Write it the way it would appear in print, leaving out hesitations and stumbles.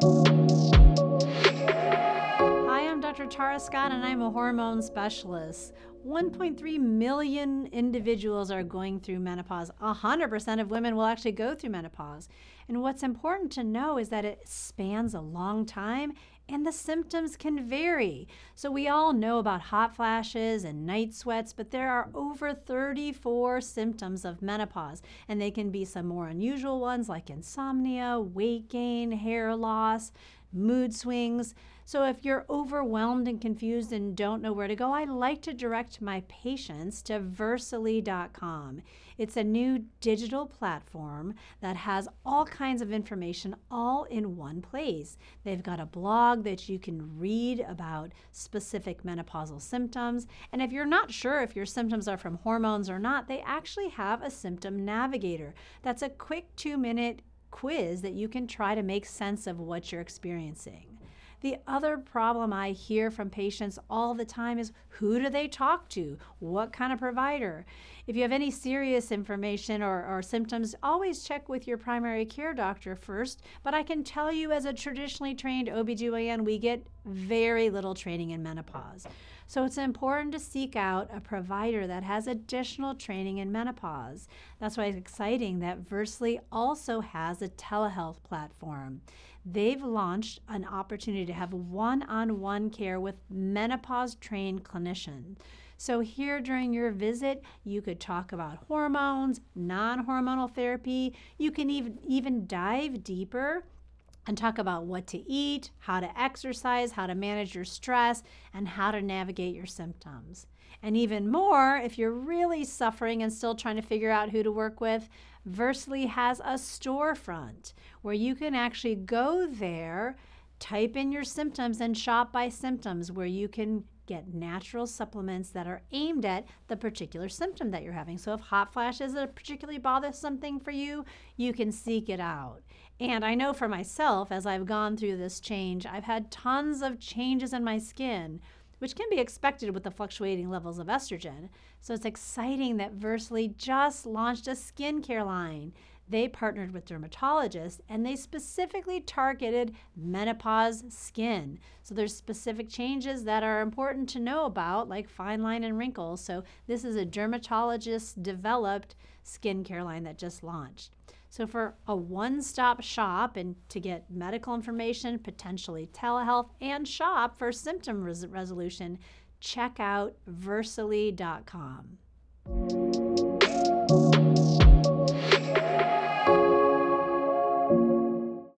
Hi, I'm Dr. Tara Scott, and I'm a hormone specialist. 1.3 million individuals are going through menopause. 100% of women will actually go through menopause. And what's important to know is that it spans a long time and the symptoms can vary. So we all know about hot flashes and night sweats, but there are over 34 symptoms of menopause, and they can be some more unusual ones like insomnia, weight gain, hair loss, mood swings. So if you're overwhelmed and confused and don't know where to go, I like to direct my patients to Versally.com. It's a new digital platform that has all kinds of information all in one place. They've got a blog that you can read about specific menopausal symptoms. And if you're not sure if your symptoms are from hormones or not, they actually have a symptom navigator. That's a quick 2-minute quiz that you can try to make sense of what you're experiencing. The other problem I hear from patients all the time is, who do they talk to? What kind of provider? If you have any serious information or symptoms, always check with your primary care doctor first. But I can tell you, as a traditionally trained OBGYN, we get very little training in menopause. So it's important to seek out a provider that has additional training in menopause. That's why it's exciting that Versally also has a telehealth platform. They've launched an opportunity to have one-on-one care with menopause-trained clinicians. So here during your visit, you could talk about hormones, non-hormonal therapy. You can even dive deeper and talk about what to eat, how to exercise, how to manage your stress, and how to navigate your symptoms. And even more, if you're really suffering and still trying to figure out who to work with, Versally has a storefront where you can actually go there, type in your symptoms, and shop by symptoms, where you can get natural supplements that are aimed at the particular symptom that you're having. So if hot flashes are a particularly bothersome thing for you, you can seek it out. And I know for myself, as I've gone through this change, I've had tons of changes in my skin, which can be expected with the fluctuating levels of estrogen. So it's exciting that Versally just launched a skincare line. They partnered with dermatologists, and they specifically targeted menopause skin. So there's specific changes that are important to know about, like fine line and wrinkles. So this is a dermatologist-developed skincare line that just launched. So for a one-stop shop and to get medical information, potentially telehealth, and shop for symptom resolution, check out Versally.com.